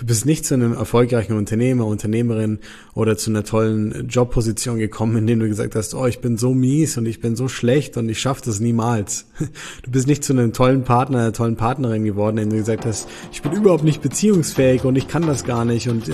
Du bist nicht zu einem erfolgreichen Unternehmer, Unternehmerin oder zu einer tollen Jobposition gekommen, in dem du gesagt hast, oh, ich bin so mies und ich bin so schlecht und ich schaffe das niemals. Du bist nicht zu einem tollen Partner, einer tollen Partnerin geworden, in dem du gesagt hast, ich bin überhaupt nicht beziehungsfähig und ich kann das gar nicht und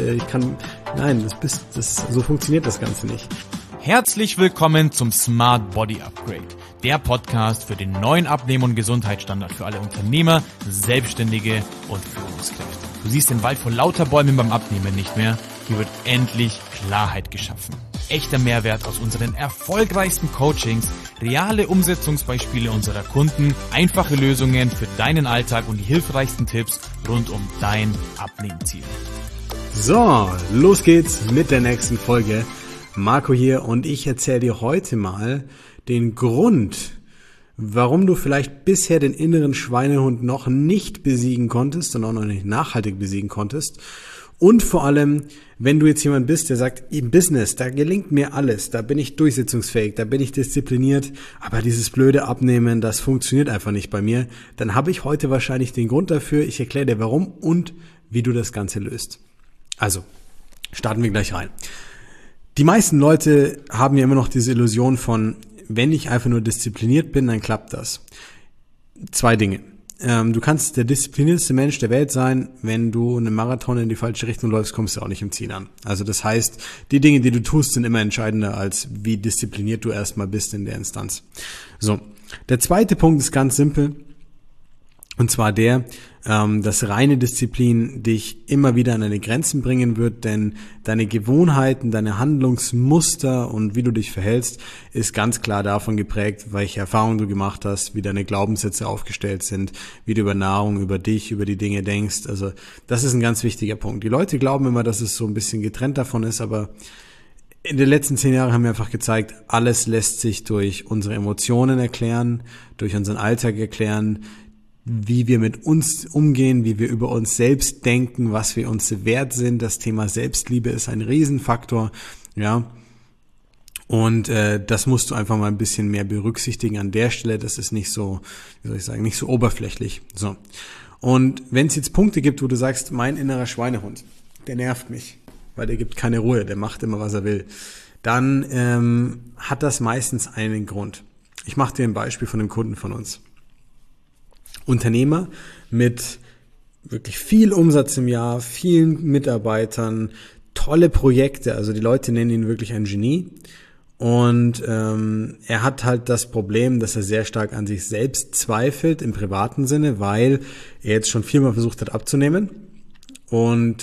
so funktioniert das Ganze nicht. Herzlich willkommen zum Smart Body Upgrade, der Podcast für den neuen Abnehmen- und Gesundheitsstandard für alle Unternehmer, Selbstständige und Führungskräfte. Du siehst den Wald vor lauter Bäumen beim Abnehmen nicht mehr. Hier wird endlich Klarheit geschaffen. Echter Mehrwert aus unseren erfolgreichsten Coachings, reale Umsetzungsbeispiele unserer Kunden, einfache Lösungen für deinen Alltag und die hilfreichsten Tipps rund um dein Abnehmziel. So, los geht's mit der nächsten Folge. Marco hier und ich erzähle dir heute mal den Grund, warum du vielleicht bisher den inneren Schweinehund noch nicht besiegen konntest und auch noch nicht nachhaltig besiegen konntest. Und vor allem, wenn du jetzt jemand bist, der sagt, im Business, da gelingt mir alles, da bin ich durchsetzungsfähig, da bin ich diszipliniert, aber dieses blöde Abnehmen, das funktioniert einfach nicht bei mir, dann habe ich heute wahrscheinlich den Grund dafür. Ich erkläre dir warum und wie du das Ganze löst. Also, starten wir gleich rein. Die meisten Leute haben ja immer noch diese Illusion von, wenn ich einfach nur diszipliniert bin, dann klappt das. Zwei Dinge. Du kannst der disziplinierteste Mensch der Welt sein, wenn du einen Marathon in die falsche Richtung läufst, kommst du auch nicht im Ziel an. Also das heißt, die Dinge, die du tust, sind immer entscheidender, als wie diszipliniert du erstmal bist in der Instanz. So, der zweite Punkt ist ganz simpel. Und zwar dass reine Disziplin dich immer wieder an deine Grenzen bringen wird, denn deine Gewohnheiten, deine Handlungsmuster und wie du dich verhältst, ist ganz klar davon geprägt, welche Erfahrungen du gemacht hast, wie deine Glaubenssätze aufgestellt sind, wie du über Nahrung, über dich, über die Dinge denkst. Also das ist ein ganz wichtiger Punkt. Die Leute glauben immer, dass es so ein bisschen getrennt davon ist, aber in den letzten 10 Jahren haben wir einfach gezeigt, alles lässt sich durch unsere Emotionen erklären, durch unseren Alltag erklären, wie wir mit uns umgehen, wie wir über uns selbst denken, was wir uns wert sind. Das Thema Selbstliebe ist ein Riesenfaktor, ja. Und das musst du einfach mal ein bisschen mehr berücksichtigen an der Stelle. Das ist nicht so, nicht so oberflächlich. So. Und wenn es jetzt Punkte gibt, wo du sagst, mein innerer Schweinehund, der nervt mich, weil der gibt keine Ruhe, der macht immer, was er will, dann hat das meistens einen Grund. Ich mache dir ein Beispiel von einem Kunden von uns. Unternehmer mit wirklich viel Umsatz im Jahr, vielen Mitarbeitern, tolle Projekte, also die Leute nennen ihn wirklich ein Genie und er hat halt das Problem, dass er sehr stark an sich selbst zweifelt im privaten Sinne, weil er jetzt schon 4-mal versucht hat abzunehmen und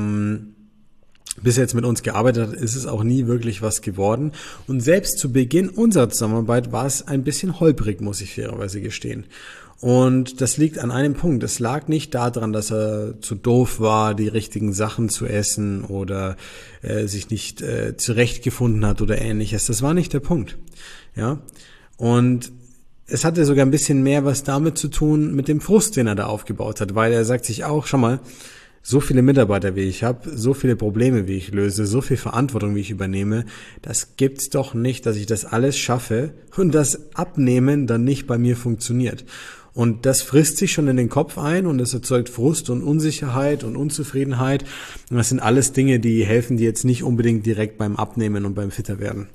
bis er jetzt mit uns gearbeitet hat, ist es auch nie wirklich was geworden. Und selbst zu Beginn unserer Zusammenarbeit war es ein bisschen holprig, muss ich fairerweise gestehen. Und das liegt an einem Punkt. Es lag nicht daran, dass er zu doof war, die richtigen Sachen zu essen oder sich nicht zurechtgefunden hat oder ähnliches. Das war nicht der Punkt. Ja. Und es hatte sogar ein bisschen mehr was damit zu tun mit dem Frust, den er da aufgebaut hat, weil er sagt sich auch, schau mal, so viele Mitarbeiter, wie ich habe, so viele Probleme, wie ich löse, so viel Verantwortung, wie ich übernehme, das gibt's doch nicht, dass ich das alles schaffe und das Abnehmen dann nicht bei mir funktioniert. Und das frisst sich schon in den Kopf ein und es erzeugt Frust und Unsicherheit und Unzufriedenheit. Und das sind alles Dinge, die helfen dir jetzt nicht unbedingt direkt beim Abnehmen und beim Fitterwerden.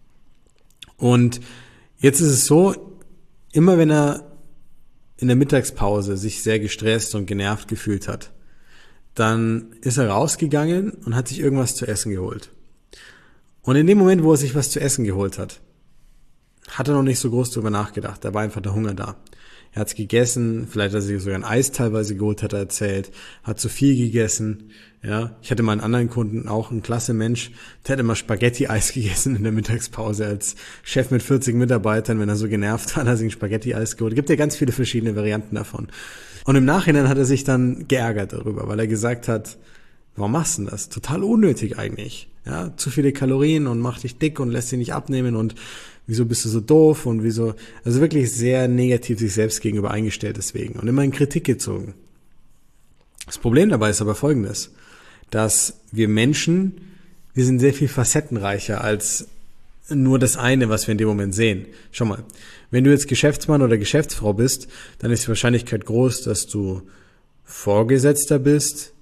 Und jetzt ist es so, immer wenn er in der Mittagspause sich sehr gestresst und genervt gefühlt hat, dann ist er rausgegangen und hat sich irgendwas zu essen geholt. Und in dem Moment, wo er sich was zu essen geholt hat, hat er noch nicht so groß drüber nachgedacht. Da war einfach der Hunger da. Er hat's gegessen, vielleicht hat er sich sogar ein Eis teilweise geholt, hat er erzählt, hat zu viel gegessen. Ja, ich hatte mal einen anderen Kunden, auch ein klasse Mensch, der hat immer Spaghetti-Eis gegessen in der Mittagspause als Chef mit 40 Mitarbeitern. Wenn er so genervt war, hat er sich ein Spaghetti-Eis geholt. Es gibt ja ganz viele verschiedene Varianten davon. Und im Nachhinein hat er sich dann geärgert darüber, weil er gesagt hat, warum machst du denn das? Total unnötig eigentlich. Ja, zu viele Kalorien und macht dich dick und lässt dich nicht abnehmen und wieso bist du so doof und wieso, also wirklich sehr negativ sich selbst gegenüber eingestellt deswegen und immer in Kritik gezogen. Das Problem dabei ist aber folgendes, dass wir Menschen, wir sind sehr viel facettenreicher als nur das eine, was wir in dem Moment sehen. Schau mal, wenn du jetzt Geschäftsmann oder Geschäftsfrau bist, dann ist die Wahrscheinlichkeit groß, dass du Vorgesetzter bist,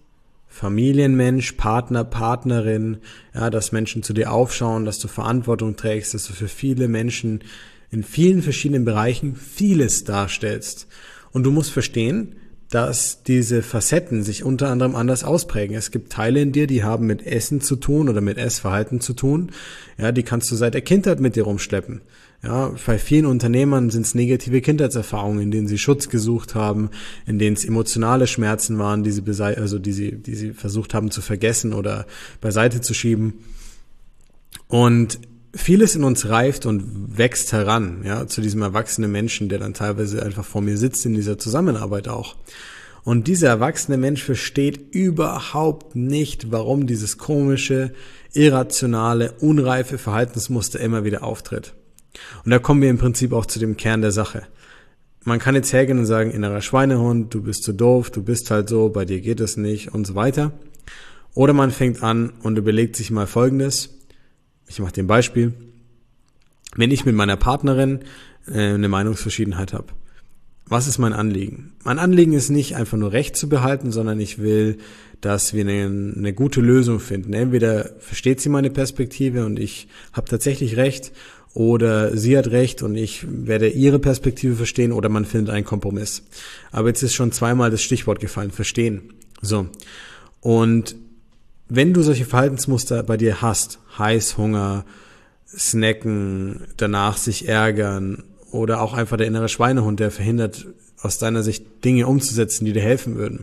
Familienmensch, Partner, Partnerin, ja, dass Menschen zu dir aufschauen, dass du Verantwortung trägst, dass du für viele Menschen in vielen verschiedenen Bereichen vieles darstellst. Und du musst verstehen, dass diese Facetten sich unter anderem anders ausprägen. Es gibt Teile in dir, die haben mit Essen zu tun oder mit Essverhalten zu tun. Ja, die kannst du seit der Kindheit mit dir rumschleppen. Ja, bei vielen Unternehmern sind es negative Kindheitserfahrungen, in denen sie Schutz gesucht haben, in denen es emotionale Schmerzen waren, die sie versucht haben zu vergessen oder beiseite zu schieben. Und vieles in uns reift und wächst heran, ja, zu diesem erwachsenen Menschen, der dann teilweise einfach vor mir sitzt in dieser Zusammenarbeit auch. Und dieser erwachsene Mensch versteht überhaupt nicht, warum dieses komische, irrationale, unreife Verhaltensmuster immer wieder auftritt. Und da kommen wir im Prinzip auch zu dem Kern der Sache. Man kann jetzt hergehen und sagen, innerer Schweinehund, du bist zu doof, du bist halt so, bei dir geht es nicht und so weiter. Oder man fängt an und überlegt sich mal Folgendes. Ich mache dir ein Beispiel. Wenn ich mit meiner Partnerin eine Meinungsverschiedenheit habe, was ist mein Anliegen? Mein Anliegen ist nicht einfach nur Recht zu behalten, sondern ich will, dass wir eine gute Lösung finden. Entweder versteht sie meine Perspektive und ich habe tatsächlich Recht, oder sie hat Recht und ich werde ihre Perspektive verstehen, oder man findet einen Kompromiss. Aber jetzt ist schon zweimal das Stichwort gefallen, verstehen. So. Und wenn du solche Verhaltensmuster bei dir hast, Heißhunger, Snacken, danach sich ärgern oder auch einfach der innere Schweinehund, der verhindert, aus deiner Sicht Dinge umzusetzen, die dir helfen würden,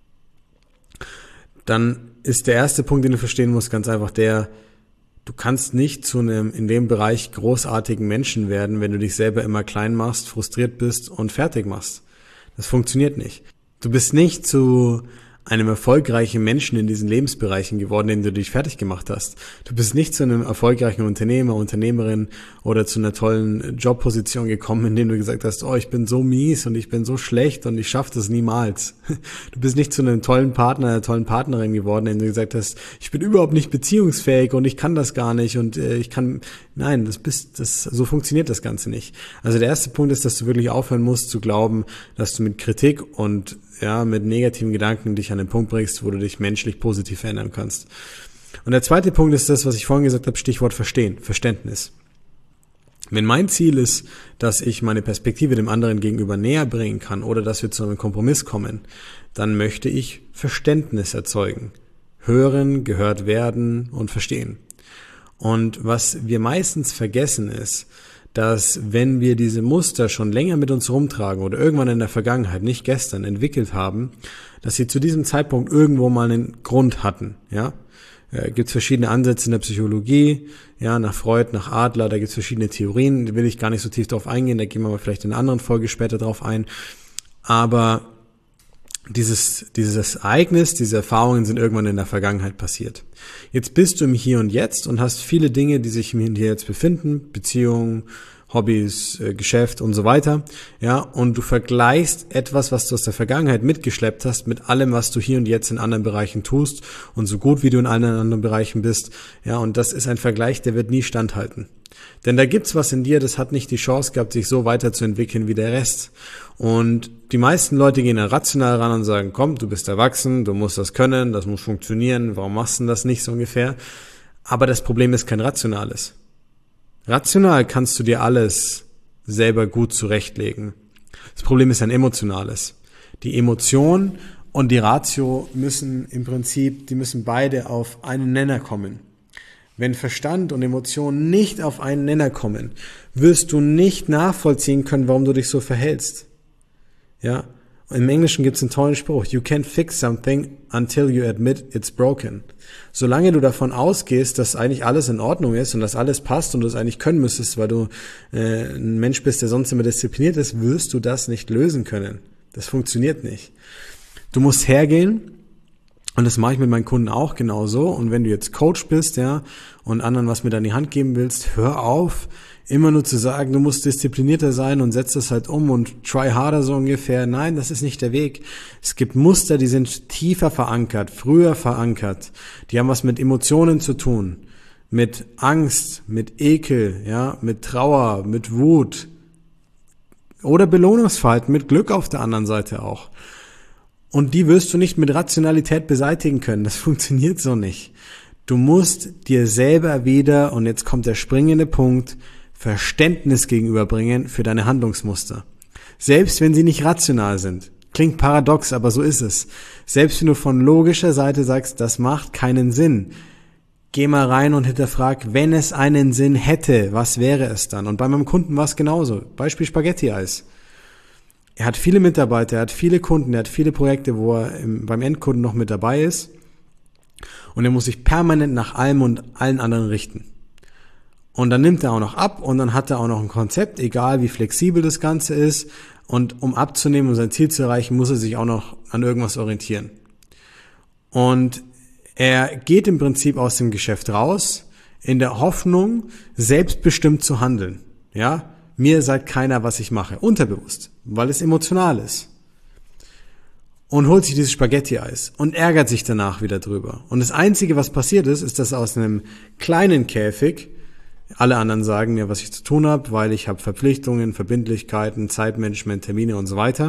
dann ist der erste Punkt, den du verstehen musst, ganz einfach der: Du kannst nicht zu einem in dem Bereich großartigen Menschen werden, wenn du dich selber immer klein machst, frustriert bist und fertig machst. Das funktioniert nicht. Du bist nicht zu einem erfolgreichen Menschen in diesen Lebensbereichen geworden, in denen du dich fertig gemacht hast. Du bist nicht zu einem erfolgreichen Unternehmer, Unternehmerin oder zu einer tollen Jobposition gekommen, in dem du gesagt hast, oh, ich bin so mies und ich bin so schlecht und ich schaffe das niemals. Du bist nicht zu einem tollen Partner, einer tollen Partnerin geworden, in dem du gesagt hast, ich bin überhaupt nicht beziehungsfähig und ich kann das gar nicht und nein, so funktioniert das Ganze nicht. Also der erste Punkt ist, dass du wirklich aufhören musst zu glauben, dass du mit Kritik und mit negativen Gedanken dich an den Punkt bringst, wo du dich menschlich positiv verändern kannst. Und der zweite Punkt ist das, was ich vorhin gesagt habe, Stichwort Verstehen, Verständnis. Wenn mein Ziel ist, dass ich meine Perspektive dem anderen gegenüber näher bringen kann oder dass wir zu einem Kompromiss kommen, dann möchte ich Verständnis erzeugen. Hören, gehört werden und verstehen. Und was wir meistens vergessen ist, dass wenn wir diese Muster schon länger mit uns rumtragen oder irgendwann in der Vergangenheit, nicht gestern, entwickelt haben, dass sie zu diesem Zeitpunkt irgendwo mal einen Grund hatten, ja. Gibt es verschiedene Ansätze in der Psychologie, ja, nach Freud, nach Adler, da gibt es verschiedene Theorien, da will ich gar nicht so tief drauf eingehen, da gehen wir mal vielleicht in einer anderen Folge später drauf ein, aber dieses Ereignis, diese Erfahrungen sind irgendwann in der Vergangenheit passiert. Jetzt bist du im Hier und Jetzt und hast viele Dinge, die sich im Hier und Jetzt befinden, Beziehungen, Hobbys, Geschäft und so weiter, ja, und du vergleichst etwas, was du aus der Vergangenheit mitgeschleppt hast, mit allem, was du hier und jetzt in anderen Bereichen tust und so gut wie du in allen anderen Bereichen bist, ja, und das ist ein Vergleich, der wird nie standhalten. Denn da gibt's was in dir, das hat nicht die Chance gehabt, sich so weiterzuentwickeln wie der Rest. Und die meisten Leute gehen dann rational ran und sagen, komm, du bist erwachsen, du musst das können, das muss funktionieren, warum machst du denn das nicht so ungefähr? Aber das Problem ist kein rationales. Rational kannst du dir alles selber gut zurechtlegen. Das Problem ist ein emotionales. Die Emotion und die Ratio müssen beide auf einen Nenner kommen. Wenn Verstand und Emotionen nicht auf einen Nenner kommen, wirst du nicht nachvollziehen können, warum du dich so verhältst. Ja, im Englischen gibt es einen tollen Spruch: You can't fix something until you admit it's broken. Solange du davon ausgehst, dass eigentlich alles in Ordnung ist und dass alles passt und du es eigentlich können müsstest, weil du ein Mensch bist, der sonst immer diszipliniert ist, wirst du das nicht lösen können. Das funktioniert nicht. Du musst hergehen. Und das mache ich mit meinen Kunden auch genauso. Und wenn du jetzt Coach bist, ja, und anderen was mit an die Hand geben willst, hör auf, immer nur zu sagen, du musst disziplinierter sein und setz das halt um und try harder so ungefähr. Nein, das ist nicht der Weg. Es gibt Muster, die sind tiefer verankert, früher verankert. Die haben was mit Emotionen zu tun, mit Angst, mit Ekel, ja, mit Trauer, mit Wut oder Belohnungsverhalten, mit Glück auf der anderen Seite auch. Und die wirst du nicht mit Rationalität beseitigen können. Das funktioniert so nicht. Du musst dir selber wieder, und jetzt kommt der springende Punkt, Verständnis gegenüberbringen für deine Handlungsmuster. Selbst wenn sie nicht rational sind. Klingt paradox, aber so ist es. Selbst wenn du von logischer Seite sagst, das macht keinen Sinn. Geh mal rein und hinterfrag, wenn es einen Sinn hätte, was wäre es dann? Und bei meinem Kunden war es genauso. Beispiel Spaghetti-Eis. Er hat viele Mitarbeiter, er hat viele Kunden, er hat viele Projekte, wo er beim Endkunden noch mit dabei ist. Und er muss sich permanent nach allem und allen anderen richten. Und dann nimmt er auch noch ab und dann hat er auch noch ein Konzept, egal wie flexibel das Ganze ist. Und um abzunehmen und sein Ziel zu erreichen, muss er sich auch noch an irgendwas orientieren. Und er geht im Prinzip aus dem Geschäft raus, in der Hoffnung, selbstbestimmt zu handeln. Ja? Mir sagt keiner, was ich mache. Unterbewusst, weil es emotional ist. Und holt sich dieses Spaghetti-Eis und ärgert sich danach wieder drüber. Und das Einzige, was passiert ist, dass aus einem kleinen Käfig, alle anderen sagen mir, was ich zu tun habe, weil ich habe Verpflichtungen, Verbindlichkeiten, Zeitmanagement, Termine und so weiter,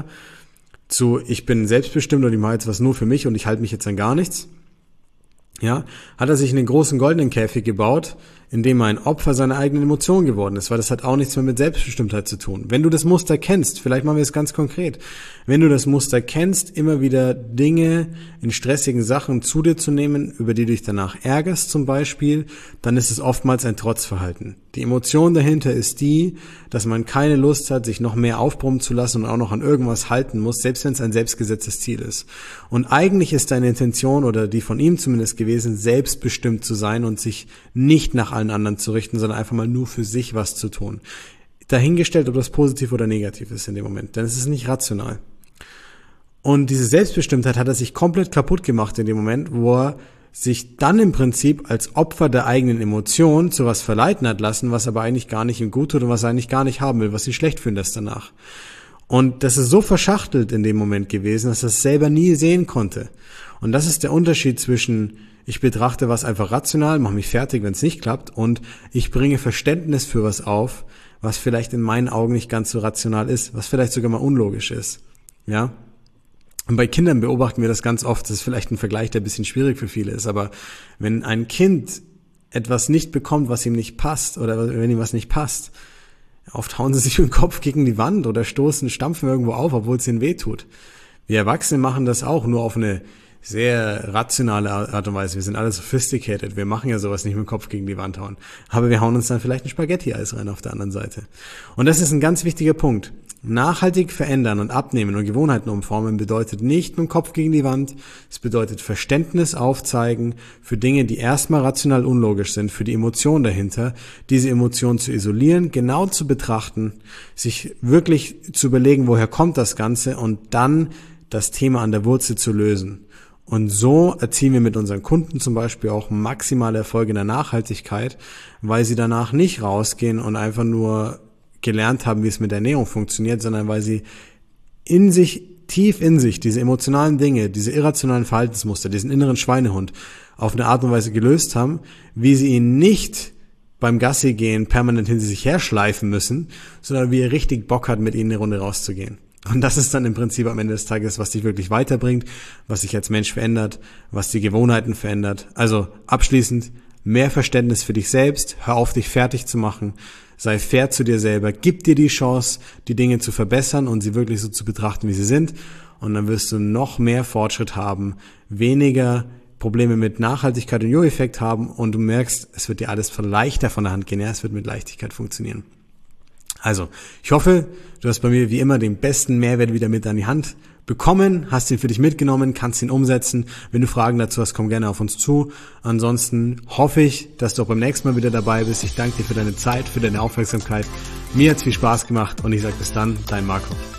zu ich bin selbstbestimmt und ich mache jetzt was nur für mich und ich halte mich jetzt an gar nichts. Ja, hat er sich einen großen goldenen Käfig gebaut, in dem er ein Opfer seiner eigenen Emotionen geworden ist, weil das hat auch nichts mehr mit Selbstbestimmtheit zu tun. Wenn du das Muster kennst, vielleicht machen wir es ganz konkret, wenn du das Muster kennst, immer wieder Dinge in stressigen Sachen zu dir zu nehmen, über die du dich danach ärgerst zum Beispiel, dann ist es oftmals ein Trotzverhalten. Die Emotion dahinter ist die, dass man keine Lust hat, sich noch mehr aufbrummen zu lassen und auch noch an irgendwas halten muss, selbst wenn es ein selbstgesetztes Ziel ist. Und eigentlich ist deine Intention, oder die von ihm zumindest gewesen, selbstbestimmt zu sein und sich nicht nach allen anderen zu richten, sondern einfach mal nur für sich was zu tun. Dahingestellt, ob das positiv oder negativ ist in dem Moment, denn es ist nicht rational. Und diese Selbstbestimmtheit hat er sich komplett kaputt gemacht in dem Moment, wo er sich dann im Prinzip als Opfer der eigenen Emotionen zu was verleiten hat lassen, was aber eigentlich gar nicht ihm gut tut und was er eigentlich gar nicht haben will, was ihn schlecht fühlen lässt danach. Und das ist so verschachtelt in dem Moment gewesen, dass er es selber nie sehen konnte. Und das ist der Unterschied zwischen ich betrachte was einfach rational, mache mich fertig, wenn es nicht klappt, und ich bringe Verständnis für was auf, was vielleicht in meinen Augen nicht ganz so rational ist, was vielleicht sogar mal unlogisch ist. Ja? Und bei Kindern beobachten wir das ganz oft, das ist vielleicht ein Vergleich, der ein bisschen schwierig für viele ist, aber wenn ein Kind etwas nicht bekommt, was ihm nicht passt, oder wenn ihm was nicht passt, oft hauen sie sich mit dem Kopf gegen die Wand oder stampfen irgendwo auf, obwohl es ihnen wehtut. Wir Erwachsene machen das auch, nur auf eine sehr rationale Art und Weise. Wir sind alle sophisticated. Wir machen ja sowas nicht mit dem Kopf gegen die Wand hauen. Aber wir hauen uns dann vielleicht ein Spaghetti-Eis rein auf der anderen Seite. Und das ist ein ganz wichtiger Punkt. Nachhaltig verändern und abnehmen und Gewohnheiten umformen bedeutet nicht mit dem Kopf gegen die Wand. Es bedeutet Verständnis aufzeigen für Dinge, die erstmal rational unlogisch sind, für die Emotion dahinter, diese Emotion zu isolieren, genau zu betrachten, sich wirklich zu überlegen, woher kommt das Ganze, und dann das Thema an der Wurzel zu lösen. Und so erzielen wir mit unseren Kunden zum Beispiel auch maximale Erfolge in der Nachhaltigkeit, weil sie danach nicht rausgehen und einfach nur gelernt haben, wie es mit der Ernährung funktioniert, sondern weil sie tief in sich, diese emotionalen Dinge, diese irrationalen Verhaltensmuster, diesen inneren Schweinehund auf eine Art und Weise gelöst haben, wie sie ihn nicht beim Gassi gehen permanent hinter sich herschleifen müssen, sondern wie er richtig Bock hat, mit ihnen eine Runde rauszugehen. Und das ist dann im Prinzip am Ende des Tages, was dich wirklich weiterbringt, was dich als Mensch verändert, was die Gewohnheiten verändert. Also abschließend, mehr Verständnis für dich selbst, hör auf, dich fertig zu machen, sei fair zu dir selber, gib dir die Chance, die Dinge zu verbessern und sie wirklich so zu betrachten, wie sie sind. Und dann wirst du noch mehr Fortschritt haben, weniger Probleme mit Nachhaltigkeit und Jo-Effekt haben, und du merkst, es wird dir alles leichter von der Hand gehen, ja, es wird mit Leichtigkeit funktionieren. Also, ich hoffe, du hast bei mir wie immer den besten Mehrwert wieder mit an die Hand bekommen, hast ihn für dich mitgenommen, kannst ihn umsetzen. Wenn du Fragen dazu hast, komm gerne auf uns zu. Ansonsten hoffe ich, dass du auch beim nächsten Mal wieder dabei bist. Ich danke dir für deine Zeit, für deine Aufmerksamkeit. Mir hat's viel Spaß gemacht und ich sage bis dann, dein Marco.